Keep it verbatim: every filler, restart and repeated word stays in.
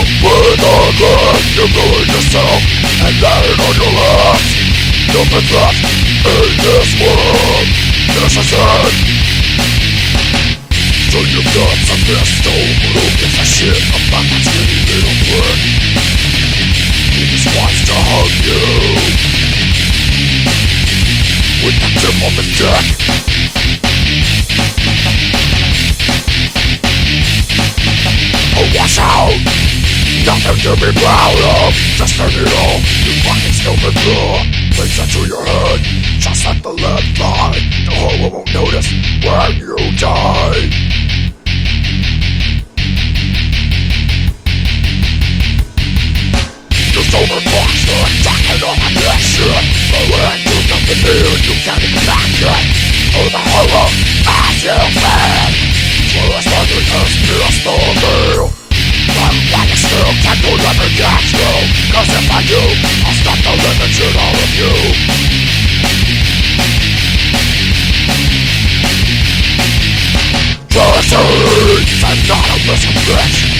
With a gun, you ruin yourself, and then on your left. Nothing left in this world. This is it. So you've got some pistol, who gives a shit about that skinny little prick? He just wants to hug you with the tip of his dick. Oh, watch out! Nothing to be proud of. Just turn it off, you fucking stupid fool. Place it to your head, just like the lead line. The horror won't notice when you die. You're sober fucks are talking all of this shit. But when you nothing new, you can't even back it. Oh, the horror as you fed. So as long as it's pistol me, I'm like a still can't go never get you. Cause if I do, I'll stop the limit in all of you. Jersey, I'm not a listen bitch.